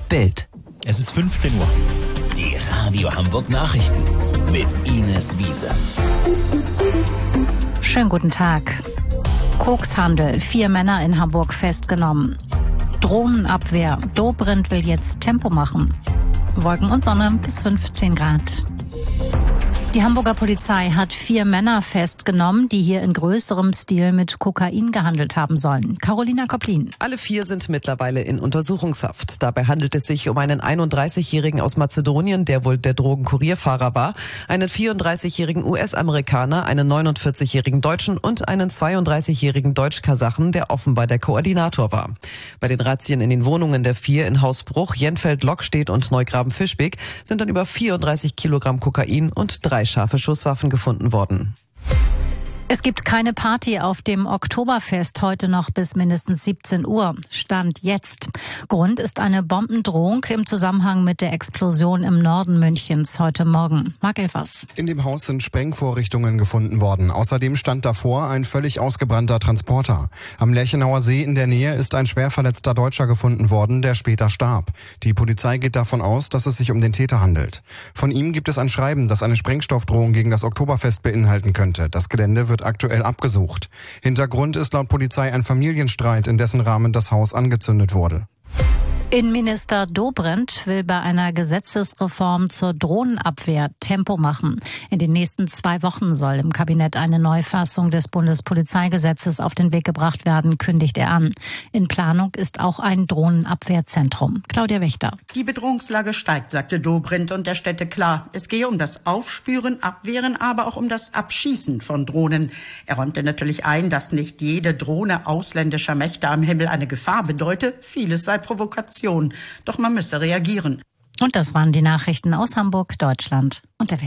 Bild. Es ist 15 Uhr. Die Radio Hamburg Nachrichten mit Ines Wiese. Schönen guten Tag. Kokshandel, 4 Männer in Hamburg festgenommen. Drohnenabwehr, Dobrindt will jetzt Tempo machen. Wolken und Sonne bis 15 Grad. Die Hamburger Polizei hat 4 Männer festgenommen, die hier in größerem Stil mit Kokain gehandelt haben sollen. Carolina Koplin. Alle 4 sind mittlerweile in Untersuchungshaft. Dabei handelt es sich um einen 31-Jährigen aus Mazedonien, der wohl der Drogenkurierfahrer war, einen 34-jährigen US-Amerikaner, einen 49-jährigen Deutschen und einen 32-jährigen Deutsch-Kasachen, der offenbar der Koordinator war. Bei den Razzien in den Wohnungen der 4 in Hausbruch, Jenfeld, Lockstedt und Neugraben-Fischbeck sind dann über 34 Kilogramm Kokain und 3 scharfe Schusswaffen gefunden worden. Es gibt keine Party auf dem Oktoberfest heute noch bis mindestens 17 Uhr. Stand jetzt. Grund ist eine Bombendrohung im Zusammenhang mit der Explosion im Norden Münchens heute Morgen. Marc Elfers. In dem Haus sind Sprengvorrichtungen gefunden worden. Außerdem stand davor ein völlig ausgebrannter Transporter. Am Lerchenauer See in der Nähe ist ein schwer verletzter Deutscher gefunden worden, der später starb. Die Polizei geht davon aus, dass es sich um den Täter handelt. Von ihm gibt es ein Schreiben, das eine Sprengstoffdrohung gegen das Oktoberfest beinhalten könnte. Das Gelände wird aktuell abgesucht. Hintergrund ist laut Polizei ein Familienstreit, in dessen Rahmen das Haus angezündet wurde. Innenminister Dobrindt will bei einer Gesetzesreform zur Drohnenabwehr Tempo machen. In den nächsten 2 Wochen soll im Kabinett eine Neufassung des Bundespolizeigesetzes auf den Weg gebracht werden, kündigt er an. In Planung ist auch ein Drohnenabwehrzentrum. Claudia Wächter. Die Bedrohungslage steigt, sagte Dobrindt, und er stellte klar, es gehe um das Aufspüren, Abwehren, aber auch um das Abschießen von Drohnen. Er räumte natürlich ein, dass nicht jede Drohne ausländischer Mächte am Himmel eine Gefahr bedeute. Vieles sei Provokation. Doch man müsse reagieren. Und das waren die Nachrichten aus Hamburg, Deutschland und der Welt.